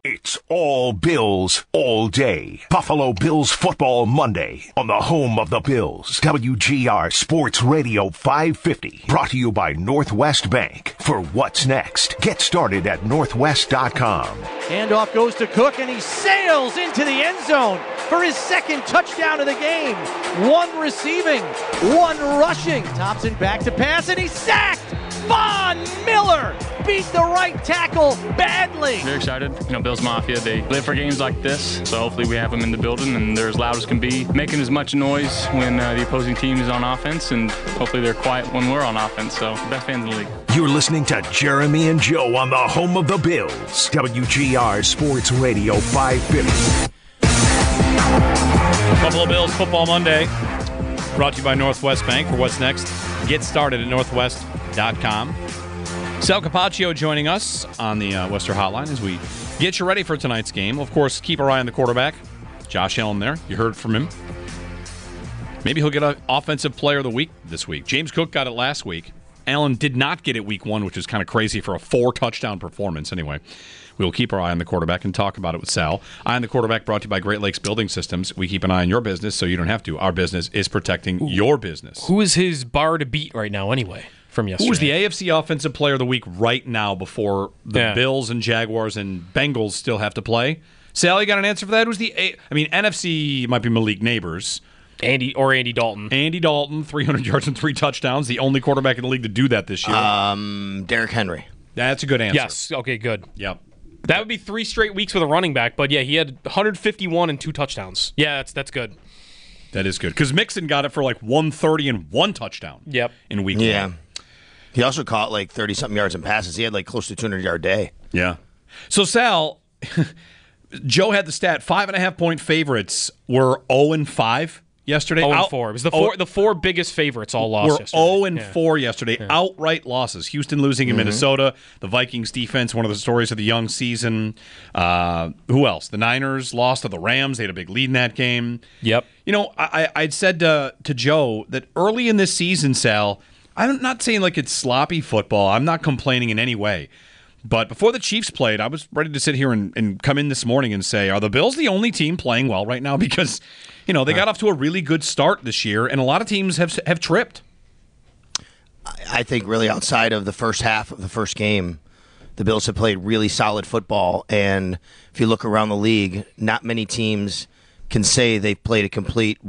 It's all Bills, all day. Buffalo Bills Football Monday on the home of the Bills. WGR Sports Radio 550. Brought to you by Northwest Bank. For what's next, get started at northwest.com. Handoff goes to Cook, and he sails into the end zone for his second touchdown of the game. One receiving, one rushing. Thompson back to pass, and he's sacked. Von Miller beat the right tackle badly. Very excited. Bills Mafia, they live for games like this, so hopefully we have them in the building and they're as loud as can be, making as much noise when the opposing team is on offense, and hopefully they're quiet when we're on offense, so best fans in the league. You're listening to Jeremy and Joe on the home of the Bills. WGR Sports Radio 550. Buffalo Bills Football Monday, brought to you by Northwest Bank. For what's next, get started at northwest.com. Sal Capaccio joining us on the Western Hotline as we get you ready for tonight's game. Of course, keep our eye on the quarterback, Josh Allen there. You heard from him. Maybe he'll get an Offensive Player of the Week this week. James Cook got it last week. Allen did not get it week one, which is kind of crazy for a 4-touchdown performance. Anyway, we will keep our eye on the quarterback and talk about it with Sal. Eye on the quarterback brought to you by Great Lakes Building Systems. We keep an eye on your business so you don't have to. Our business is protecting your business. Who is his bar to beat right now anyway from yesterday? Who is the AFC Offensive Player of the Week right now before the Bills and Jaguars and Bengals still have to play? Sal, you got an answer for that? Who's NFC might be Malik Neighbors. Andy Dalton. Andy Dalton, 300 yards and 3 touchdowns. The only quarterback in the league to do that this year. Derrick Henry. That's a good answer. Yes. Okay, good. Yep. That would be 3 straight weeks with a running back, but yeah, he had 151 and 2 touchdowns. Yeah, that's good. That is good. Because Mixon got it for like 130 and 1 touchdown in week 1. He also caught like 30-something yards in passes. He had like close to 200-yard day. Yeah. So, Sal, Joe had the stat, 5.5-point favorites were 0-5 yesterday. 0-4. It was the four biggest favorites all lost yesterday. We're 0-4 yesterday. Outright losses. Houston losing in Minnesota. The Vikings defense, one of the stories of the young season. Who else? The Niners lost to the Rams. They had a big lead in that game. Yep. I'd said to Joe that early in this season, Sal, I'm not saying like it's sloppy football. I'm not complaining in any way. But before the Chiefs played, I was ready to sit here and come in this morning and say, are the Bills the only team playing well right now? Because, they got off to a really good start this year, and a lot of teams have tripped. I think really outside of the first half of the first game, the Bills have played really solid football. And if you look around the league, not many teams can say they've played a complete,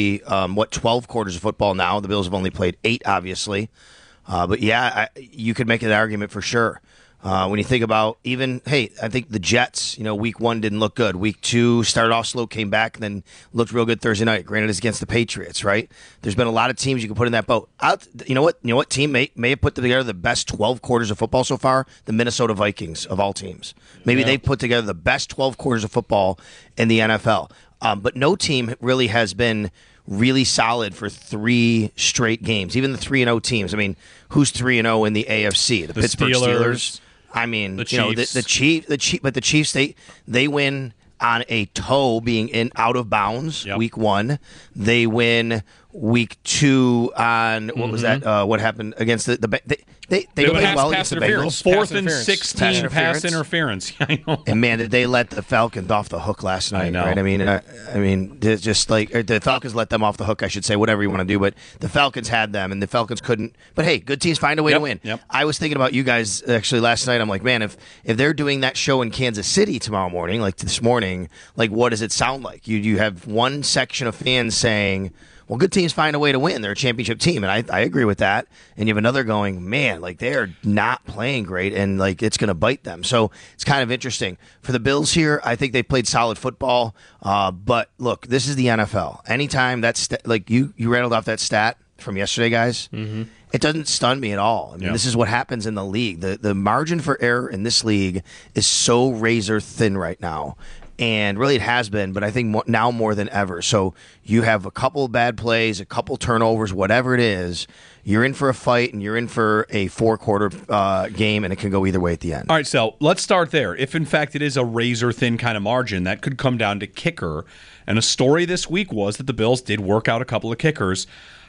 12 quarters of football now. The Bills have only played 8, obviously. But you could make an argument for sure. When you think about I think the Jets, week 1 didn't look good. Week 2 started off slow, came back, and then looked real good Thursday night. Granted, it's against the Patriots, right? There's been a lot of teams you can put in that boat. You know what team may have put together the best 12 quarters of football so far? The Minnesota Vikings, of all teams. Maybe they've put together the best 12 quarters of football in the NFL. But no team really has been really solid for 3 straight games. Even the 3-0 teams. I mean, who's 3-0 in the AFC? The Pittsburgh Steelers. I mean, the Chiefs. But the Chiefs, they win on a toe being out of bounds week 1. They win week 2 on what was that? What happened against the they played well against the Bengals. 4th and 16 pass interference. I know. And man, did they let the Falcons off the hook last night? I know. Right? I mean, just like the Falcons let them off the hook. I should say whatever you want to do, but the Falcons had them, and the Falcons couldn't. But hey, good teams find a way to win. Yep. I was thinking about you guys actually last night. I'm like, man, if they're doing that show in Kansas City tomorrow morning, like this morning, like what does it sound like? You have one section of fans saying, well, good teams find a way to win. They're a championship team, and I agree with that. And you have another going, man, like they're not playing great, and like it's going to bite them. So it's kind of interesting. For the Bills here, I think they played solid football. But look, this is the NFL. Anytime like you rattled off that stat from yesterday, guys, it doesn't stun me at all. I mean, this is what happens in the league. The margin for error in this league is so razor thin right now. And really it has been, but I think now more than ever. So you have a couple bad plays, a couple turnovers, whatever it is, you're in for a fight and you're in for a 4-quarter game, and it can go either way at the end. All right, so let's start there. If, in fact, it is a razor-thin kind of margin, that could come down to kicker. And a story this week was that the Bills did work out a couple of kickers.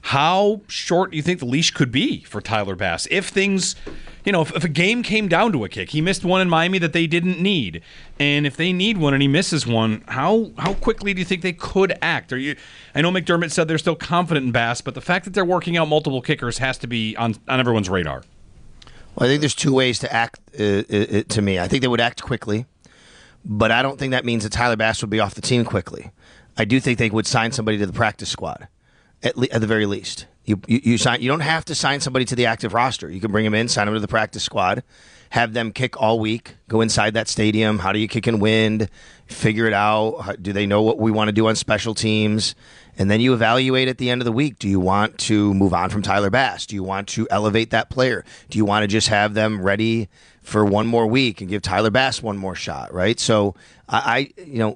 how short do you think the leash could be for Tyler Bass? If things, if a game came down to a kick, he missed one in Miami that they didn't need, and if they need one and he misses one, how quickly do you think they could act? I know McDermott said they're still confident in Bass, but the fact that they're working out multiple kickers has to be on everyone's radar. Well, I think there's two ways to act, to me. I think they would act quickly, but I don't think that means that Tyler Bass would be off the team quickly. I do think they would sign somebody to the practice squad, at the very least. You don't have to sign somebody to the active roster. You can bring them in, sign them to the practice squad, have them kick all week, go inside that stadium. How do you kick in wind? Figure it out. Do they know what we want to do on special teams? And then you evaluate at the end of the week. Do you want to move on from Tyler Bass? Do you want to elevate that player? Do you want to just have them ready for one more week and give Tyler Bass one more shot, right? So the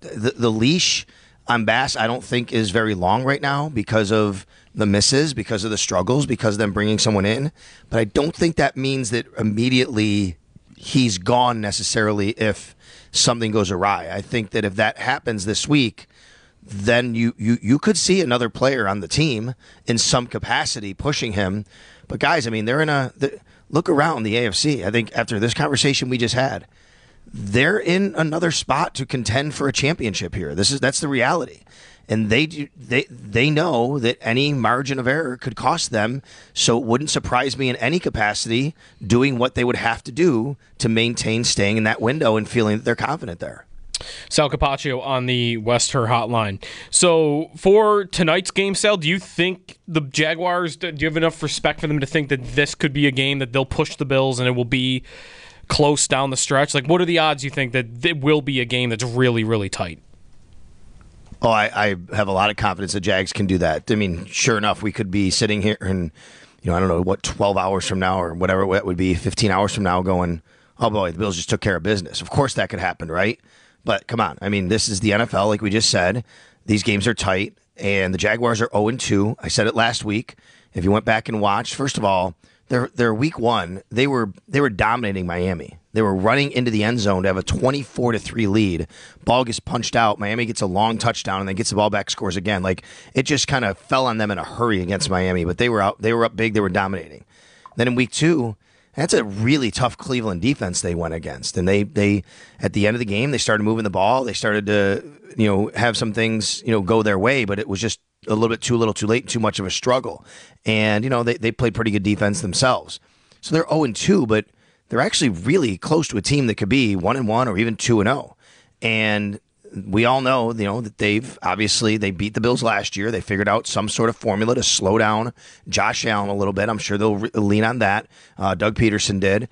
leash on Bass I don't think is very long right now because of the misses, because of the struggles, because of them bringing someone in. But I don't think that means that immediately he's gone necessarily if something goes awry. I think that if that happens this week, then you could see another player on the team in some capacity pushing him. But guys, I mean, look around the AFC. I think after this conversation we just had, they're in another spot to contend for a championship here. That's the reality. And they know that any margin of error could cost them, so it wouldn't surprise me in any capacity doing what they would have to do to maintain staying in that window and feeling that they're confident there. Sal Capaccio on the Wester hotline. So for tonight's game, Sal, do you think the Jaguars, do you have enough respect for them to think that this could be a game that they'll push the Bills and it will be close down the stretch? Like, what are the odds you think that it will be a game that's really, really tight? Oh, I have a lot of confidence the Jags can do that. I mean, sure enough, we could be sitting here and, I don't know, 12 hours from now or whatever it would be, 15 hours from now going, oh boy, the Bills just took care of business. Of course that could happen, right? But come on, I mean, this is the NFL, like we just said. These games are tight, and the Jaguars are 0-2. I said it last week. If you went back and watched, first of all, their week one, they were dominating Miami. They were running into the end zone to have a 24-3 lead. Ball gets punched out. Miami gets a long touchdown and then gets the ball back, scores again. Like, it just kind of fell on them in a hurry against Miami. But they were up big. They were dominating. Then in week two, that's a really tough Cleveland defense they went against. And they at the end of the game, they started moving the ball. They started to, have some things, go their way, but it was just a little bit too little too late, too much of a struggle. And, they played pretty good defense themselves. So they're 0-2, but they're actually really close to a team that could be 1-1 or even 2-0. And we all know, that they beat the Bills last year. They figured out some sort of formula to slow down Josh Allen a little bit. I'm sure they'll lean on that. Doug Peterson did.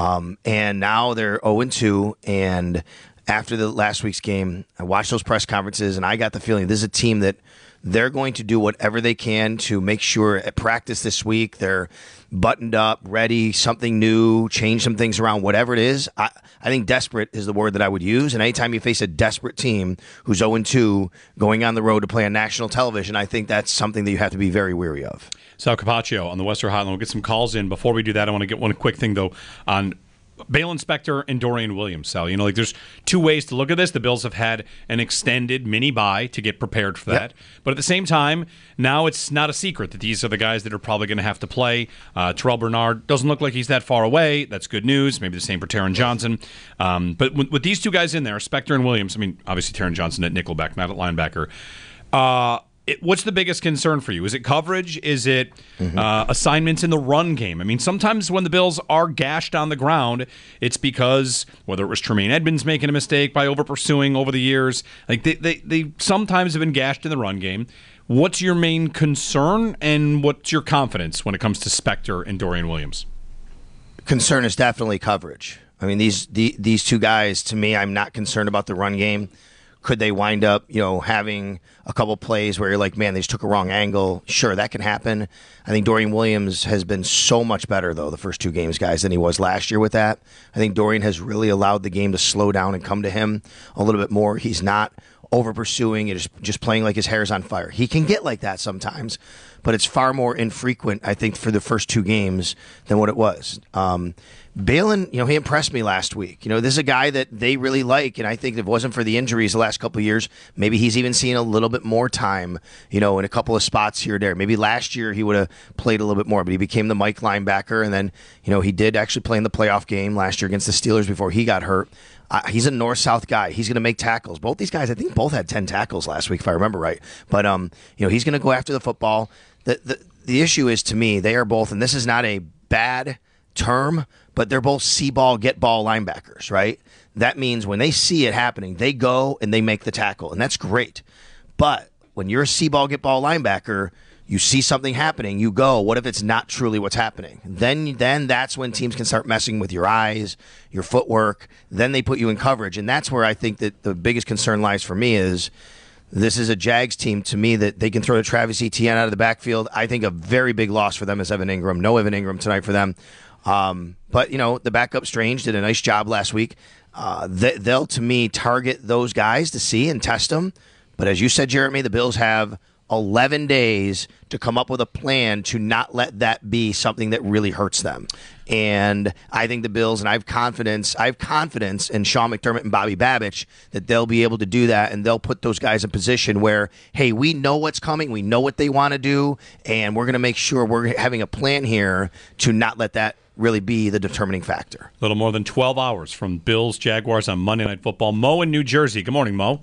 And now they're 0-2. And after the last week's game, I watched those press conferences, and I got the feeling this is a team that they're going to do whatever they can to make sure at practice this week they're buttoned up, ready, something new, change some things around, whatever it is. I think desperate is the word that I would use. And anytime you face a desperate team who's 0-2 going on the road to play on national television, I think that's something that you have to be very weary of. Sal Capaccio on the Western Hotline. We'll get some calls in. Before we do that, I want to get one quick thing, though, on Balen Spector and Dorian Williams, Sal. There's two ways to look at this. The Bills have had an extended mini bye to get prepared for that. Yep. But at the same time, now it's not a secret that these are the guys that are probably going to have to play. Terrell Bernard doesn't look like he's that far away. That's good news. Maybe the same for Taron Johnson. But with these two guys in there, Spector and Williams, obviously Taron Johnson at nickelback, not at linebacker. What's the biggest concern for you? Is it coverage? Is it assignments in the run game? Sometimes when the Bills are gashed on the ground, it's because whether it was Tremaine Edmonds making a mistake by over-pursuing over the years, like they sometimes have been gashed in the run game. What's your main concern, and what's your confidence when it comes to Spector and Dorian Williams? Concern is definitely coverage. These two guys, to me, I'm not concerned about the run game. Could they wind up, having a couple plays where you're like, man, they just took a wrong angle? Sure, that can happen. I think Dorian Williams has been so much better, though, the first two games, guys, than he was last year with that. I think Dorian has really allowed the game to slow down and come to him a little bit more. He's not over-pursuing. Just playing like his hair's on fire. He can get like that sometimes. but it's far more infrequent, I think, for the first 2 games than what it was. Balin, he impressed me last week. This is a guy that they really like, and I think if it wasn't for the injuries the last couple of years, maybe he's even seen a little bit more time, in a couple of spots here or there. Maybe last year he would have played a little bit more, but he became the Mike linebacker, and then, he did actually play in the playoff game last year against the Steelers before he got hurt. He's a north-south guy. He's going to make tackles. Both these guys, I think, both had 10 tackles last week, if I remember right. But, he's going to go after the football. The issue is, to me, they are both, and this is not a bad term, but they're both see ball, get ball linebackers, right? That means when they see it happening, they go and they make the tackle, and that's great. But when you're a see ball, get ball linebacker, you see something happening, you go, what if it's not truly what's happening? Then that's when teams can start messing with your eyes, your footwork. Then they put you in coverage, and that's where I think that the biggest concern lies for me is this is a Jags team, to me, that they can throw to Travis Etienne out of the backfield. I think a very big loss for them is Evan Ingram. No Evan Ingram tonight for them. But, the backup Strange did a nice job last week. They'll, to me, target those guys to see and test them. But as you said, Jeremy, the Bills have 11 days to come up with a plan to not let that be something that really hurts them. And I think the Bills, and I have confidence in Sean McDermott and Bobby Babich that they'll be able to do that, and they'll put those guys in position where, hey, we know what's coming, we know what they want to do, and we're going to make sure we're having a plan here to not let that really be the determining factor. A little more than 12 hours from Bills Jaguars on Monday Night Football. Mo in New Jersey. Good morning, Mo.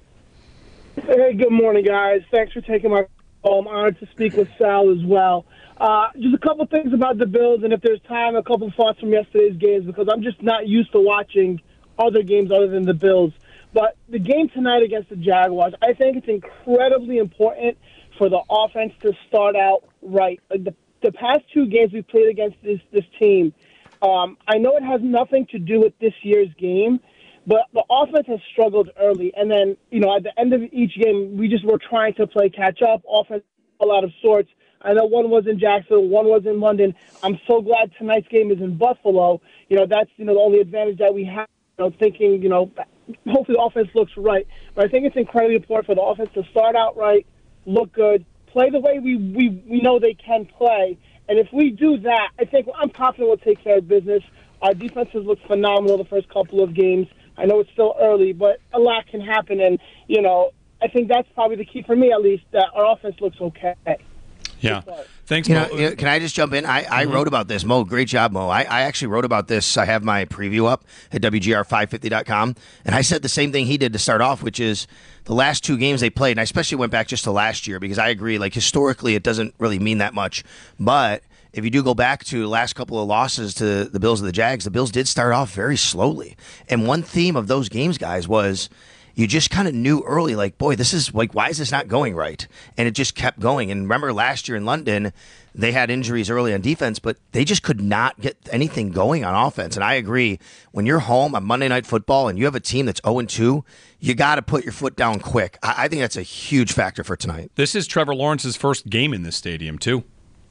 Hey, good morning, guys. Thanks for taking my call. I'm honored to speak with Sal as well. Just a couple things about the Bills, and if there's time, a couple thoughts from yesterday's games, because I'm just not used to watching other games other than the Bills. But the game tonight against the Jaguars, I think it's incredibly important for the offense to start out right. Like the past 2 games we've played against this team, I know it has nothing to do with this year's game, but the offense has struggled early. And then, at the end of each game, we just were trying to play catch up, offense fell out of sorts. I know one was in Jacksonville, one was in London. I'm so glad tonight's game is in Buffalo. That's, the only advantage that we have, thinking, hopefully the offense looks right. But I think it's incredibly important for the offense to start out right, look good, play the way we know they can play. And if we do that, I'm confident we'll take care of business. Our defense has looked phenomenal the first couple of games. I know it's still early, but a lot can happen. And, I think that's probably the key for me, at least, that our offense looks okay. Yeah. Thanks, Mo. Can I just jump in? I wrote about this. Mo, great job, Mo. I actually wrote about this. I have my preview up at WGR550.com, and I said the same thing he did to start off, which is the last 2 games they played, and I especially went back just to last year because I agree, historically it doesn't really mean that much. But if you do go back to the last couple of losses to the Bills and the Jags, the Bills did start off very slowly. And one theme of those games, guys, was you just kind of knew early, boy, this is why is this not going right? And it just kept going. And remember last year in London, they had injuries early on defense, but they just could not get anything going on offense. And I agree, when you're home on Monday Night Football and you have a team that's 0-2, you got to put your foot down quick. I think that's a huge factor for tonight. This is Trevor Lawrence's first game in this stadium, too.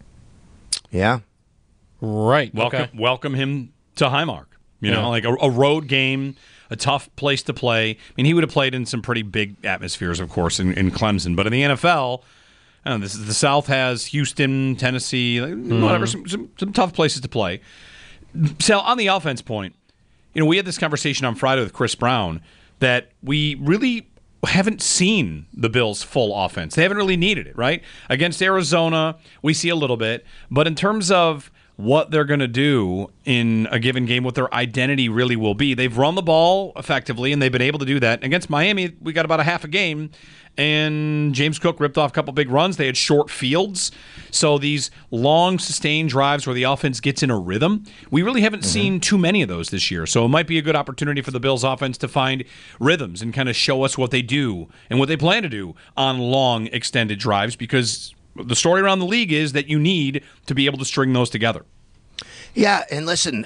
Yeah. Right. Welcome him to Highmark. A road game, a tough place to play. I mean, he would have played in some pretty big atmospheres, of course, in Clemson. But in the NFL, the South has Houston, Tennessee, whatever, some tough places to play. Sal, on the offense point, we had this conversation on Friday with Chris Brown that we really haven't seen the Bills' full offense. They haven't really needed it, right? Against Arizona, we see a little bit. But in terms of what they're going to do in a given game, what their identity really will be. They've run the ball effectively, and they've been able to do that. Against Miami, we got about a half a game, and James Cook ripped off a couple big runs. They had short fields. So these long, sustained drives where the offense gets in a rhythm, we really haven't seen too many of those this year. So it might be a good opportunity for the Bills' offense to find rhythms and kind of show us what they do and what they plan to do on long, extended drives, because the story around the league is that you need to be able to string those together. Yeah, and listen,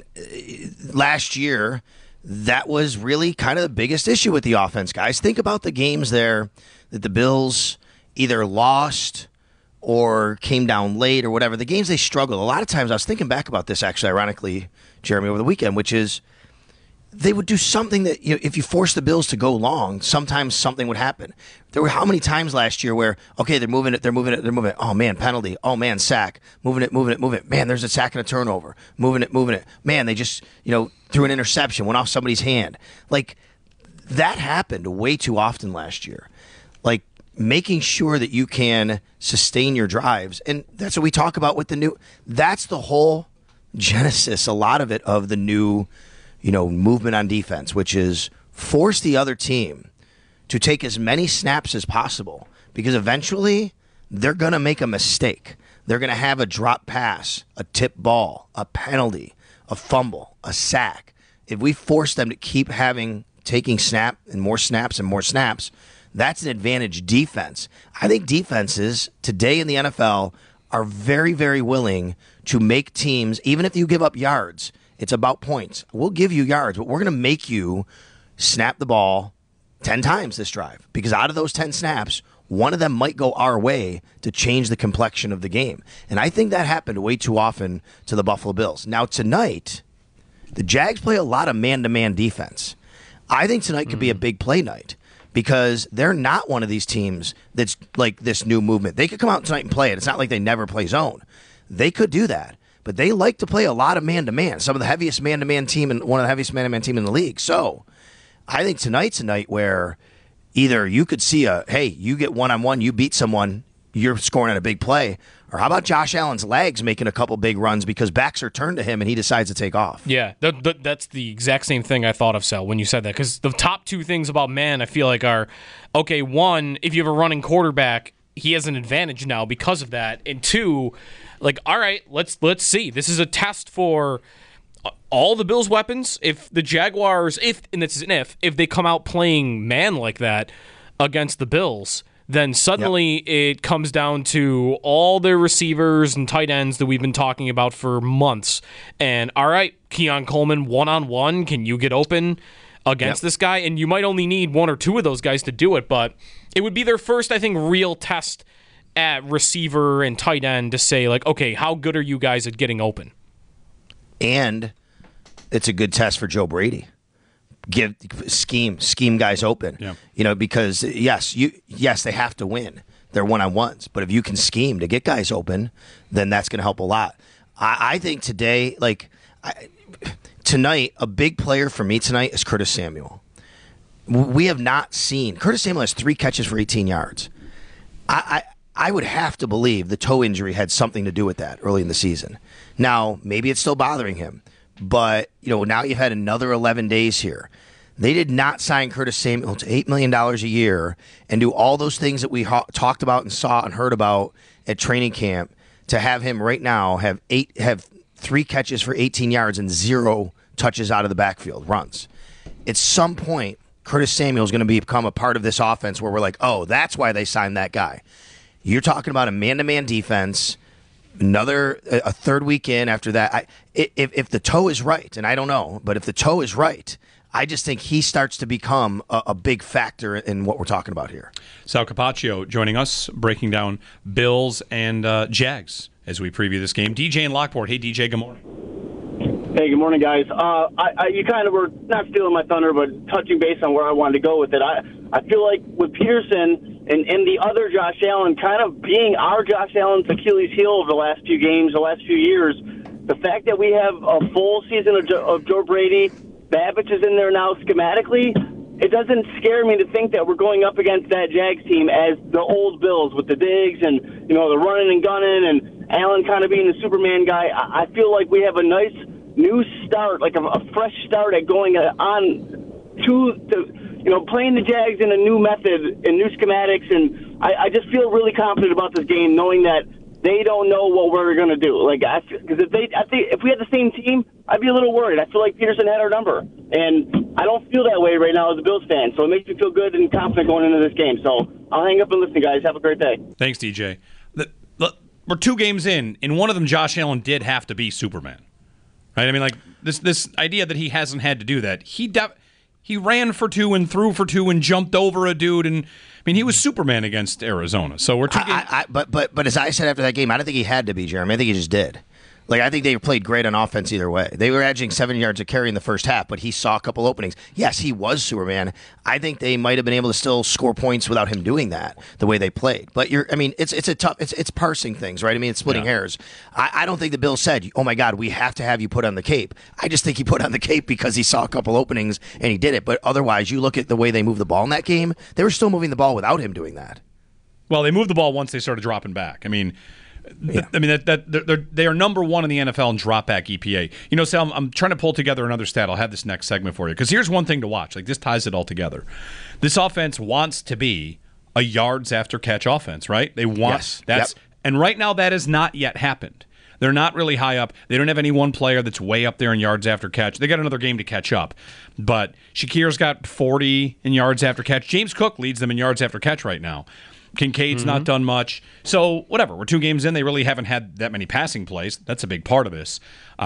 last year, that was really kind of the biggest issue with the offense, guys. Think about the games there that the Bills either lost or came down late or whatever. The games they struggled. A lot of times, I was thinking back about this, actually, ironically, Jeremy, over the weekend, which is they would do something that, if you force the Bills to go long, sometimes something would happen. There were how many times last year where, okay, they're moving it. Oh, man, penalty. Oh, man, sack. Moving it. Man, there's a sack and a turnover. Moving it. Man, they just, threw an interception, went off somebody's hand. Like, that happened way too often last year. Like, making sure that you can sustain your drives. And that's what we talk about with that's the whole genesis, a lot of it, of the new movement on defense, which is force the other team to take as many snaps as possible, because eventually they're going to make a mistake. They're going to have a drop pass, a tip ball, a penalty, a fumble, a sack. If we force them to keep taking snap and more snaps, that's an advantage defense. I think defenses today in the NFL are very, very willing to make teams, even if you give up yards, it's about points. We'll give you yards, but we're going to make you snap the ball 10 times this drive, because out of those 10 snaps, one of them might go our way to change the complexion of the game. And I think that happened way too often to the Buffalo Bills. Now, tonight, the Jags play a lot of man-to-man defense. I think tonight could be a big play night, because they're not one of these teams that's like this new movement. They could come out tonight and play it. It's not like they never play zone. They could do that. But they like to play a lot of man-to-man. Some of the heaviest man-to-man team and one of the heaviest man-to-man team in the league. So I think tonight's a night where either you could see hey, you get one-on-one, you beat someone, you're scoring at a big play. Or how about Josh Allen's legs making a couple big runs because backs are turned to him and he decides to take off? Yeah, that's the exact same thing I thought of, Sal, when you said that. Because the top two things about man, I feel like, are, okay, one, if you have a running quarterback, he has an advantage now because of that. And two, like, all right, let's see. This is a test for all the Bills' weapons. If the Jaguars, and this is an if they come out playing man like that against the Bills, then suddenly it comes down to all their receivers and tight ends that we've been talking about for months. And all right, Keon Coleman, one-on-one, can you get open against this guy? And you might only need one or two of those guys to do it, but it would be their first, I think, real test at receiver and tight end to say, like, okay, how good are you guys at getting open? And it's a good test for Joe Brady. Scheme guys open. Yeah. Because yes, they have to win. They're one-on-ones, but if you can scheme to get guys open, then that's going to help a lot. I think today, tonight, a big player for me tonight is Curtis Samuel. We have not seen Curtis Samuel has 3 catches for 18 yards. I would have to believe the toe injury had something to do with that early in the season. Now, maybe it's still bothering him. But, now you've had another 11 days here. They did not sign Curtis Samuel to $8 million a year and do all those things that we talked about and saw and heard about at training camp to have him right now have 3 catches for 18 yards and 0 touches out of the backfield, runs. At some point, Curtis Samuel is going to become a part of this offense where we're like, oh, that's why they signed that guy. You're talking about a man-to-man defense. A third week in after that. If the toe is right, and I don't know, but if the toe is right, I just think he starts to become a big factor in what we're talking about here. Sal Capaccio joining us, breaking down Bills and Jags as we preview this game. DJ in Lockport. Hey, DJ, good morning. Hey, good morning, guys. You kind of were not stealing my thunder, but touching base on where I wanted to go with it. I feel like with Peterson and the other Josh Allen kind of being our Josh Allen's Achilles heel over the last few games, the last few years, the fact that we have a full season of Joe Brady, Babich is in there now schematically, it doesn't scare me to think that we're going up against that Jags team as the old Bills with the Diggs and, the running and gunning and Allen kind of being the Superman guy. I feel like we have a nice new start, like a fresh start at going on to playing the Jags in a new method and new schematics, and I just feel really confident about this game, knowing that they don't know what we're going to do. Because if we had the same team, I'd be a little worried. I feel like Peterson had our number, and I don't feel that way right now as a Bills fan. So it makes me feel good and confident going into this game. So I'll hang up and listen, guys. Have a great day. Thanks, DJ. We're 2 games in one of them, Josh Allen did have to be Superman, right? I mean, like this idea that he hasn't had to do that. He ran for 2 and threw for 2 and jumped over a dude, and I mean he was Superman against Arizona. So we're 2 games. But as I said after that game, I don't think he had to be, Jeremy. I think he just did. Like, I think they played great on offense either way. They were averaging 7 yards a carry in the first half, but he saw a couple openings. Yes, he was Superman. I think they might have been able to still score points without him doing that, the way they played. But it's parsing things, right? I mean, it's splitting hairs. I don't think the Bills said, oh my God, we have to have you put on the cape. I just think he put on the cape because he saw a couple openings and he did it. But otherwise, you look at the way they moved the ball in that game, they were still moving the ball without him doing that. Well, they moved the ball once they started dropping back. I mean, they are number one in the NFL in drop back EPA. You know, Sal, I'm trying to pull together another stat. I'll have this next segment for you because here's one thing to watch. Like, this ties it all together. This offense wants to be a yards after catch offense, right? They want and right now that has not yet happened. They're not really high up. They don't have any one player that's way up there in yards after catch. They got another game to catch up. But Shakir's got 40 in yards after catch. James Cook leads them in yards after catch right now. Kincaid's not done much. So, whatever. We're 2 games in. They really haven't had that many passing plays. That's a big part of this.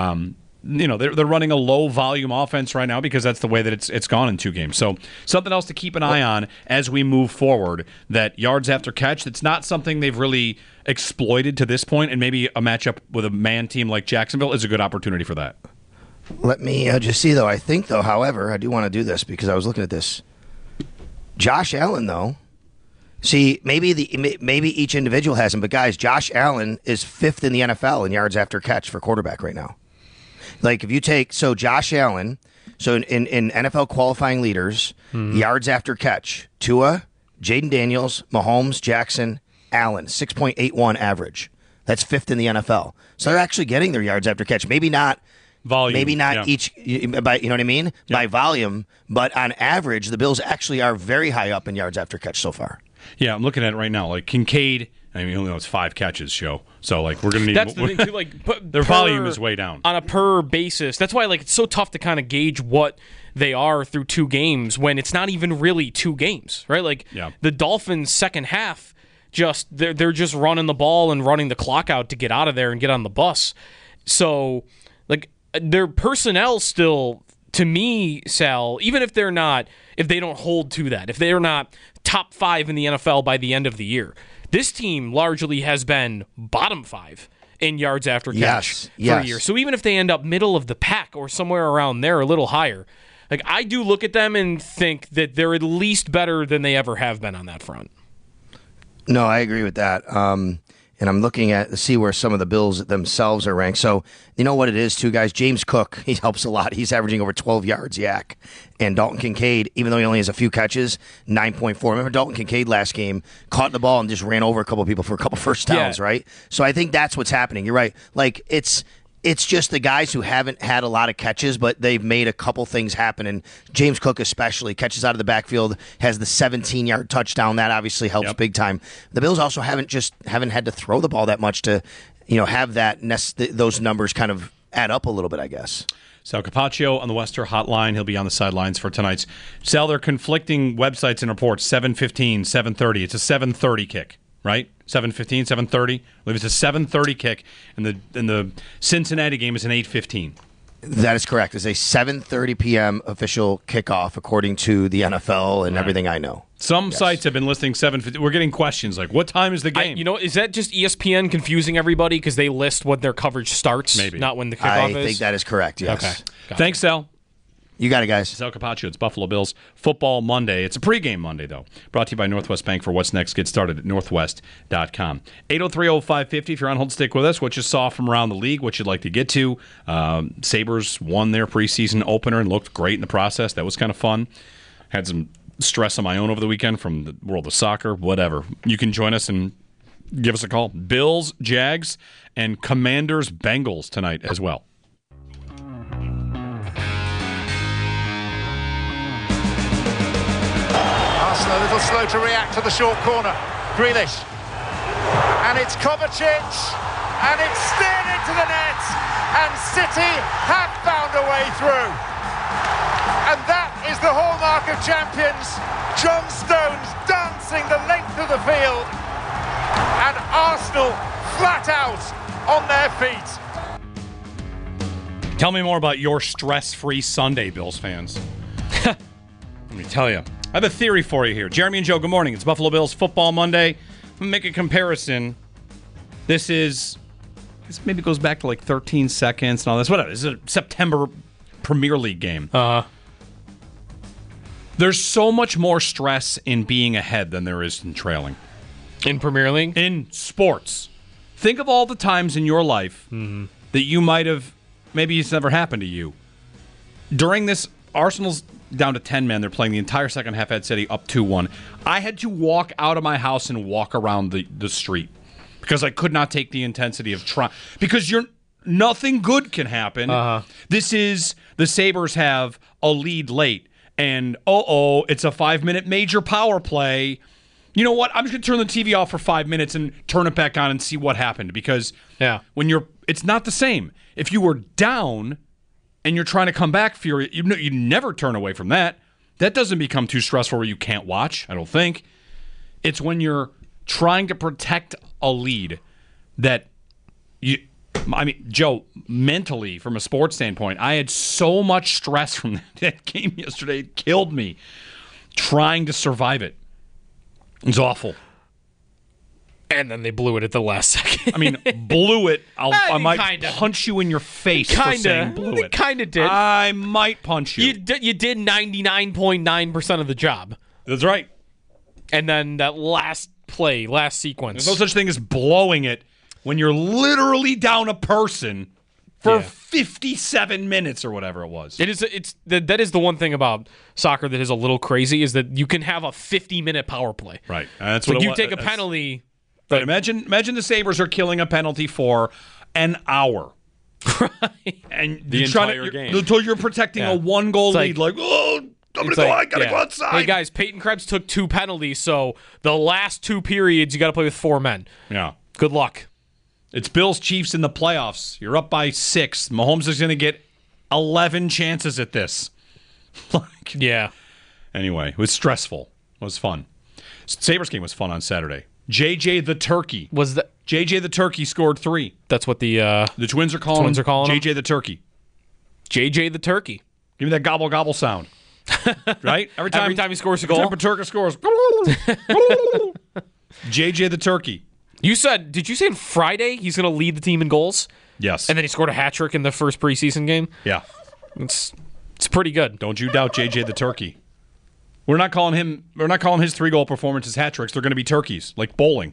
They're running a low-volume offense right now because that's the way that it's gone in 2 games. So, something else to keep an eye on as we move forward, that yards after catch, that's not something they've really exploited to this point, and maybe a matchup with a man team like Jacksonville is a good opportunity for that. Let me just see, though. I think, though, however, I do want to do this because I was looking at this. Josh Allen, though. See, maybe each individual has him, but guys, Josh Allen is 5th in the NFL in yards after catch for quarterback right now. Like, if you take Josh Allen, in NFL qualifying leaders, yards after catch, Tua, Jaden Daniels, Mahomes, Jackson, Allen, 6.81 average. That's 5th in the NFL. So they're actually getting their yards after catch. Maybe not volume. Maybe not each, by, you know what I mean? Yeah. By volume, but on average, the Bills actually are very high up in yards after catch so far. Yeah, I'm looking at it right now. Like, Kincaid, I mean, only it's 5 catches, show. So, like, we're going to need... That's the thing, too. Like, their volume is way down. On a per basis. That's why, like, it's so tough to kind of gauge what they are through 2 games when it's not even really 2 games, right? Like, the Dolphins' second half, they're just running the ball and running the clock out to get out of there and get on the bus. So, like, their personnel still, to me, Sal, even if they don't hold to that, if they're not top 5 in the NFL by the end of the year, this team largely has been bottom 5 in yards after catch for a year. So even if they end up middle of the pack or somewhere around there, a little higher, like, I do look at them and think that they're at least better than they ever have been on that front. No, I agree with that. And I'm looking to see where some of the Bills themselves are ranked. So, you know what it is, too, guys? James Cook, he helps a lot. He's averaging over 12 yards, yak. And Dalton Kincaid, even though he only has a few catches, 9.4. Remember Dalton Kincaid last game caught the ball and just ran over a couple people for a couple first downs, right? So I think that's what's happening. You're right. Like, it's just the guys who haven't had a lot of catches, but they've made a couple things happen. And James Cook especially catches out of the backfield, has the 17-yard touchdown. That obviously helps big time. The Bills also haven't had to throw the ball that much to, have those numbers kind of add up a little bit, I guess. Sal Capaccio on the Wester Hotline. He'll be on the sidelines for tonight's. Sal, they're conflicting websites and reports. 7:15, 7:30. It's a 7:30 kick, right? 7:15, 7:30. I believe it's a 7:30 kick, and the Cincinnati game is an 8:15. That is correct. It's a 7:30 p.m. official kickoff, according to the NFL and everything I know. Some sites have been listing 7:50. We're getting questions like, what time is the game? Is that just ESPN confusing everybody because they list when their coverage starts, maybe not when the kickoff is? I think that is correct, yes. Okay. Thanks, Sal. You got it, guys. Sal Capaccio. It's Buffalo Bills Football Monday. It's a pregame Monday, though. Brought to you by Northwest Bank. For what's next, get started at northwest.com. 803-0550. If you're on hold, stick with us. What you saw from around the league, what you'd like to get to. Sabres won their preseason opener and looked great in the process. That was kind of fun. Had some stress on my own over the weekend from the world of soccer, whatever. You can join us and give us a call. Bills, Jags, and Commanders, Bengals tonight as well. A little slow to react to the short corner. Grealish. And it's Kovacic. And it's steered into the net. And City have found a way through. And that is the hallmark of champions. John Stones dancing the length of the field. And Arsenal flat out on their feet. Tell me more about your stress-free Sunday, Bills fans. Let me tell you. I have a theory for you here. Jeremy and Joe, good morning. It's Buffalo Bills Football Monday. I'm going to make a comparison. This is this maybe goes back to like 13 seconds and all this. Whatever. This is a September Premier League game. There's so much more stress in being ahead than there is in trailing. In Premier League? In sports. Think of all the times in your life that you might have, maybe it's never happened to you. During this, Arsenal's down to 10 men. They're playing the entire second half at City up 2-1. I had to walk out of my house and walk around the street because I could not take the intensity of trying. Because nothing good can happen. This is, the Sabres have a lead late. And, it's a 5-minute major power play. You know what? I'm just going to turn the TV off for 5 minutes and turn it back on and see what happened. Because when it's not the same. If you were down and you're trying to come back, you never turn away from that. That doesn't become too stressful where you can't watch, I don't think. It's when you're trying to protect a lead that Joe, mentally, from a sports standpoint, I had so much stress from that game yesterday. It killed me trying to survive it. It was awful. And then they blew it at the last second. I mean, blew it. I might punch you in your face for saying blew it. Kind of did. I might punch you. You did 99.9% of the job. That's right. And then that last sequence. There's no such thing as blowing it when you're literally down a person for 57 minutes or whatever it was. That is the one thing about soccer that is a little crazy is that you can have a 50-minute power play. Right. That's like what you take a penalty. But imagine the Sabres are killing a penalty for an hour. Right. And the entire game. Until you're protecting a one-goal lead. I gotta go outside. Hey, guys, Peyton Krebs took 2 penalties, so the last 2 periods you got to play with 4 men. Yeah. Good luck. It's Bills-Chiefs in the playoffs. You're up by 6. Mahomes is going to get 11 chances at this. Anyway, it was stressful. It was fun. Sabres game was fun on Saturday. JJ the Turkey. JJ the Turkey scored 3. That's what the Twins are calling him. JJ the Turkey. JJ the Turkey. Give me that gobble gobble sound. Right? Every time he scores a goal. Every time Paterka scores. JJ the Turkey. Did you say on Friday he's going to lead the team in goals? Yes. And then he scored a hat trick in the first preseason game? Yeah. It's pretty good. Don't you doubt JJ the Turkey. We're not calling his 3-goal performances hat tricks. They're going to be turkeys, like bowling.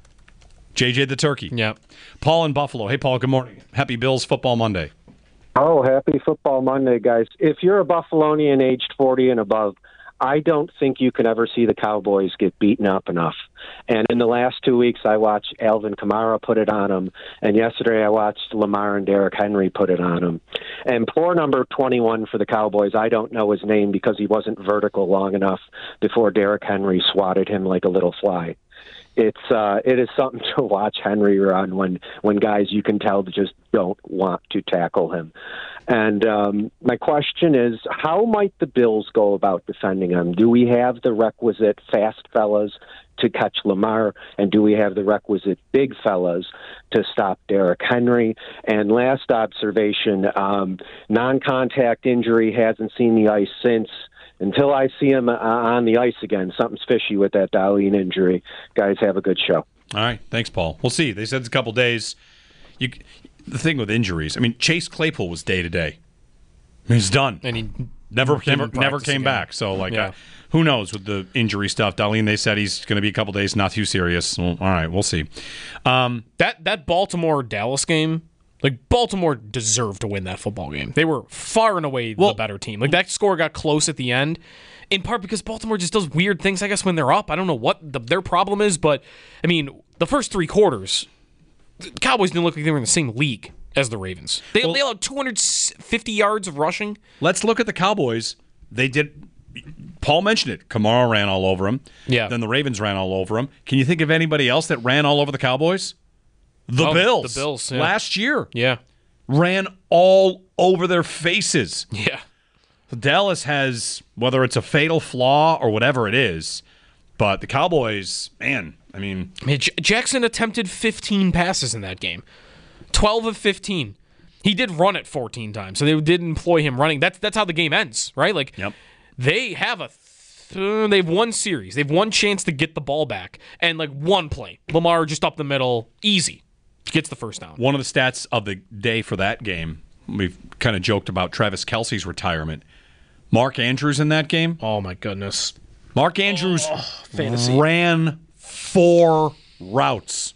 JJ the Turkey. Yeah. Paul in Buffalo. Hey, Paul, good morning. Happy Bills Football Monday. Oh, happy Football Monday, guys. If you're a Buffalonian aged 40 and above, I don't think you can ever see the Cowboys get beaten up enough. And in the last 2 weeks, I watched Alvin Kamara put it on him. And yesterday, I watched Lamar and Derrick Henry put it on him. And poor number 21 for the Cowboys, I don't know his name because he wasn't vertical long enough before Derrick Henry swatted him like a little fly. It is something to watch Henry run when guys you can tell just don't want to tackle him. And my question is, how might the Bills go about defending him? Do we have the requisite fast fellas to catch Lamar, and do we have the requisite big fellas to stop Derrick Henry? And last observation, non-contact injury, hasn't seen the ice since. Until I see him on the ice again, something's fishy with that Darlene injury. Guys, have a good show. All right. Thanks, Paul. We'll see. They said it's a couple days. The thing with injuries, Chase Claypool was day-to-day. He's done. And he never came back. So, who knows with the injury stuff? Darlene, they said he's going to be a couple days, not too serious. Well, all right, we'll see. That Baltimore-Dallas game, Baltimore deserved to win that football game. They were far and away the better team. That score got close at the end, in part because Baltimore just does weird things, I guess, when they're up. I don't know what their problem is, but, the first 3 quarters, the Cowboys didn't look like they were in the same league as the Ravens. They allowed 250 yards of rushing. Let's look at the Cowboys. They did. Paul mentioned it. Kamara ran all over him. Yeah. Then the Ravens ran all over him. Can you think of anybody else that ran all over the Cowboys? The Bills. The Bills, yeah. Last year. Yeah. Ran all over their faces. Yeah. Dallas has, whether it's a fatal flaw or whatever it is, but the Cowboys, man, Jackson attempted 15 passes in that game. 12 of 15. He did run it 14 times, so they did employ him running. That's how the game ends, right? Yep. They have they've one series. They've one chance to get the ball back, and one play. Lamar just up the middle, easy. Gets the first down. One of the stats of the day for that game, we've kind of joked about Travis Kelce's retirement. Mark Andrews in that game. Oh, my goodness. Mark Andrews fantasy. ran 4 routes.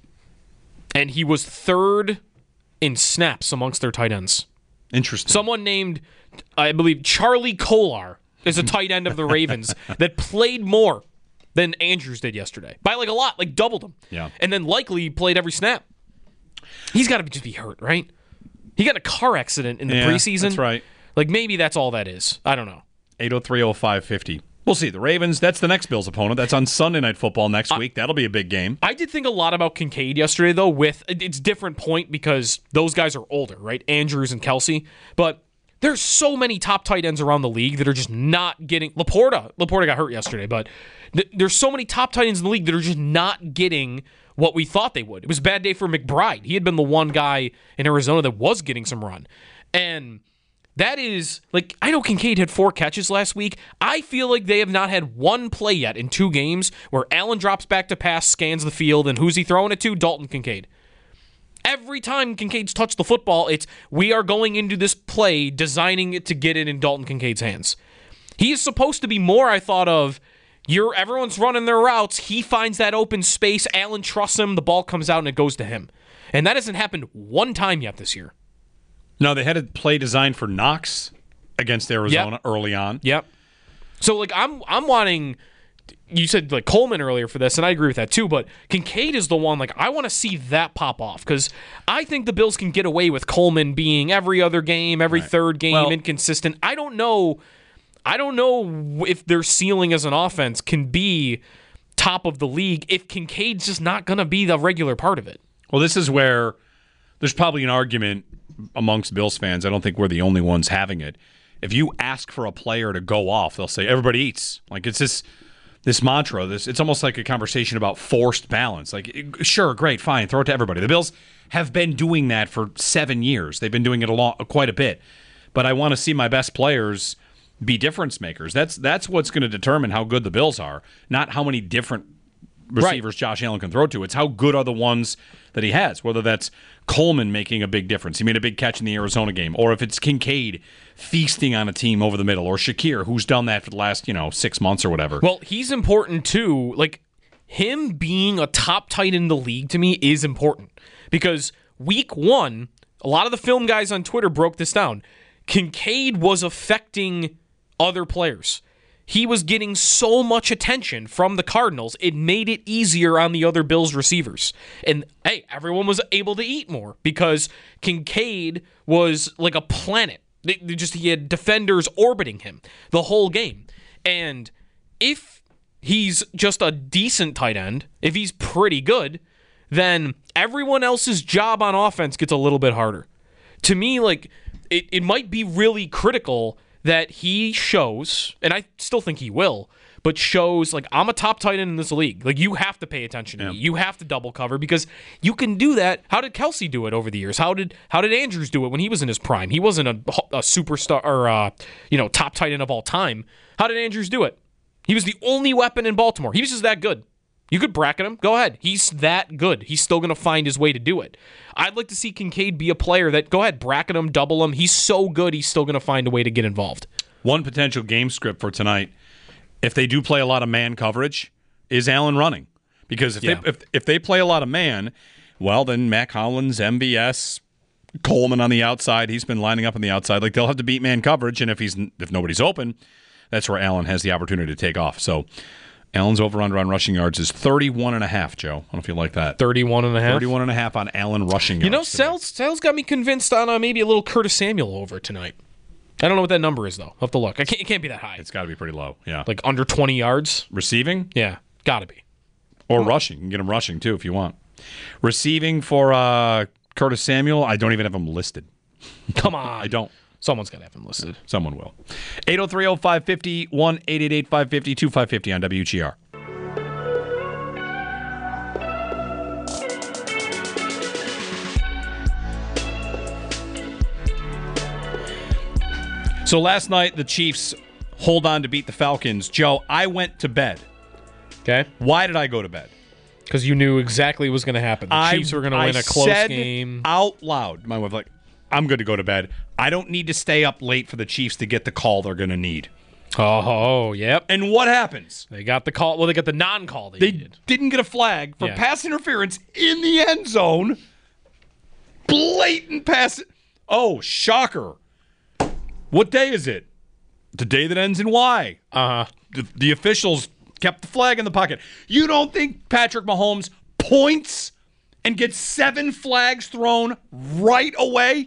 And he was third in snaps amongst their tight ends. Interesting. Someone named, I believe, Charlie Kolar is a tight end of the Ravens that played more than Andrews did yesterday. By like a lot, like doubled him. Yeah. And then likely played every snap. He's got to just be hurt, right? He got in a car accident in the preseason. That's right. Like maybe that's all that is. I don't know. 803-0550. We'll see. The Ravens, that's the next Bills opponent. That's on Sunday Night Football next week. That'll be a big game. I did think a lot about Kincaid yesterday, though, with it's different point because those guys are older, right? Andrews and Kelce. But there's so many top tight ends around the league that are just not getting... Laporta got hurt yesterday, but there's so many top tight ends in the league that are just not getting what we thought they would. It was a bad day for McBride. He had been the one guy in Arizona that was getting some run. And... that is, like, I know Kincaid had 4 catches last week. I feel like they have not had one play yet in 2 games where Allen drops back to pass, scans the field, and who's he throwing it to? Dalton Kincaid. Every time Kincaid's touched the football, it's we are going into this play, designing it to get it in Dalton Kincaid's hands. He is supposed to be more, I thought, of everyone's running their routes, he finds that open space, Allen trusts him, the ball comes out, and it goes to him. And that hasn't happened one time yet this year. No, they had a play designed for Knox against Arizona early on. Yep. So, like, I'm wanting... You said, like, Coleman earlier for this, and I agree with that, too, but Kincaid is the one, like, I want to see that pop off, because I think the Bills can get away with Coleman being every other game, every third game, inconsistent. I don't know if their ceiling as an offense can be top of the league if Kincaid's just not going to be the regular part of it. Well, this is where there's probably an argument amongst Bills fans. I don't think we're the only ones having it. If you ask for a player to go off, they'll say everybody eats. Like it's this mantra. It's almost like a conversation about forced balance. Like sure, great, fine, throw it to everybody. The Bills have been doing that for 7 years. They've been doing it quite a bit. But I want to see my best players be difference makers. That's what's going to determine how good the Bills are, not how many different receivers Josh Allen can throw to. It's how good are the ones that he has, whether that's Coleman making a big difference. He made a big catch in the Arizona game. Or if it's Kincaid feasting on a team over the middle. Or Shakir, who's done that for the last, 6 months or whatever. Well, he's important too. Like, him being a top tight in the league to me is important. Because week 1, a lot of the film guys on Twitter broke this down. Kincaid was affecting other players. He was getting so much attention from the Cardinals, it made it easier on the other Bills receivers. And, hey, everyone was able to eat more because Kincaid was like a planet. He had defenders orbiting him the whole game. And if he's just a decent tight end, if he's pretty good, then everyone else's job on offense gets a little bit harder. To me, like, it might be really critical that he shows, and I still think he will, but shows, like, I'm a top tight end in this league. Like, you have to pay attention to me. You have to double cover because you can do that. How did Kelce do it over the years? How did Andrews do it when he was in his prime? He wasn't a superstar or, top tight end of all time. How did Andrews do it? He was the only weapon in Baltimore. He was just that good. You could bracket him. Go ahead. He's that good. He's still going to find his way to do it. I'd like to see Kincaid be a player that, go ahead, bracket him, double him. He's so good, he's still going to find a way to get involved. One potential game script for tonight, if they do play a lot of man coverage, is Allen running. Because if they play a lot of man, well, then Matt Collins, MBS, Coleman on the outside, he's been lining up on the outside. Like, they'll have to beat man coverage, and if nobody's open, that's where Allen has the opportunity to take off. So Allen's over-under on rushing yards is 31.5, Joe. I don't know if you like that. 31.5? 31.5 on Allen rushing yards. Sal's got me convinced on maybe a little Curtis Samuel over tonight. I don't know what that number is, though. I'll have to look. It can't be that high. It's got to be pretty low, yeah. Like under 20 yards? Receiving? Yeah, got to be. Or rushing. You can get him rushing, too, if you want. Receiving for Curtis Samuel, I don't even have him listed. Come on. I don't. Someone's got to have him listed. Someone will. 803-0550, 1-888-550-2550 on WGR. So last night, the Chiefs hold on to beat the Falcons. Joe, I went to bed. Okay. Why did I go to bed? Because you knew exactly what was going to happen. The Chiefs were going to win a close game. Out loud, my wife I'm going to go to bed. I don't need to stay up late for the Chiefs to get the call they're going to need. Oh, yep. And what happens? They got the call. Well, they got the non-call they needed. Didn't get a flag for pass interference in the end zone. Blatant pass. Oh, shocker. What day is it? The day that ends in Y. The officials kept the flag in the pocket. You don't think Patrick Mahomes points and gets 7 flags thrown right away?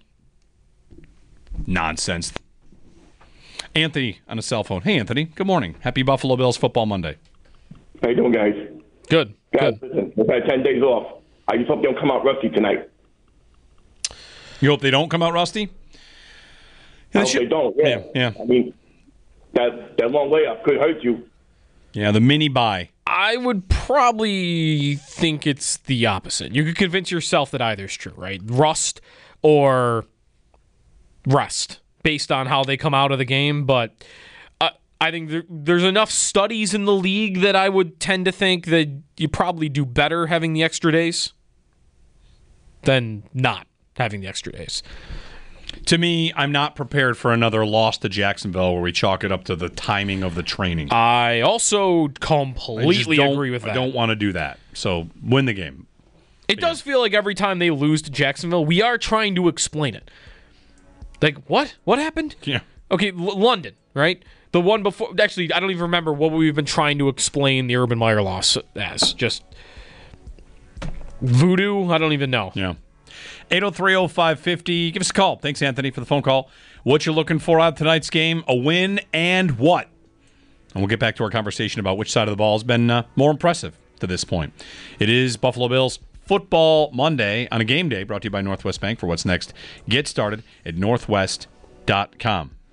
Nonsense. Anthony on a cell phone. Hey, Anthony. Good morning. Happy Buffalo Bills Football Monday. How you doing, guys? Good. Guys, listen, I've had 10 days off. I just hope they don't come out rusty tonight. You hope they don't come out rusty? I hope they don't, yeah. I mean, that long layup could hurt you. Yeah, the mini bye. I would probably think it's the opposite. You could convince yourself that either's true, right? Rust or rest, based on how they come out of the game. But I think there's enough studies in the league that I would tend to think that you probably do better having the extra days than not having the extra days. To me, I'm not prepared for another loss to Jacksonville where we chalk it up to the timing of the training. I also completely agree with that. I don't want to do that. So win the game. It does feel like every time they lose to Jacksonville, we are trying to explain it. Like, what? What happened? Yeah. Okay, London, right? The one before. Actually, I don't even remember what we've been trying to explain the Urban Meyer loss as. Just voodoo? I don't even know. Yeah. 803-0550. Give us a call. Thanks, Anthony, for the phone call. What you're looking for out of tonight's game, a win and what? And we'll get back to our conversation about which side of the ball has been more impressive to this point. It is Buffalo Bills Football Monday on a game day brought to you by Northwest Bank. For what's next, get started at northwest.com.